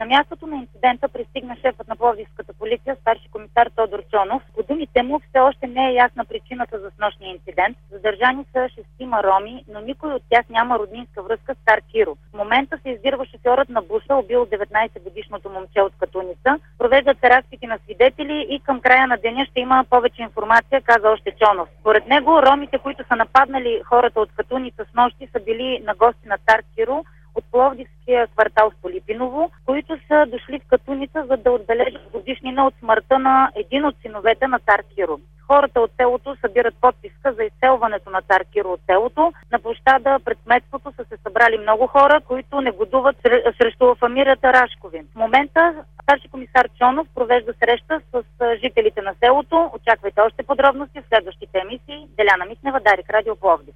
На мястото на инцидента пристигна шефът на Пловдивската полиция, старши комисар Тодор Чонов. По думите му все още не е ясна причината за снощния инцидент. Задържани са 6 роми, но никой от тях няма роднинска връзка с Стар Киро. В момента се издирва шофьорът на буса, убил 19-годишното момче от Катуница. Провеждат се разпити на свидетели и към края на деня ще има повече информация, каза още Чонов. Според него, ромите, които са нападнали хората от Катуница с нощи, са били на гости на Стар Киро от Пловдивския квартал Столипиново, които са дошли в Катуница, за да отбележат годишнина от смъртта на един от синовете на Стар Киро. Хората от селото събират подписка за изселването на Стар Киро от селото. На площада пред кметството са се събрали много хора, които негодуват срещу фамилията Рашкови. В момента старши комисар Чонов провежда среща с жителите на селото. Очаквайте още подробности в следващите емисии. Деляна Митнева, Дарик, Радио Пловдив.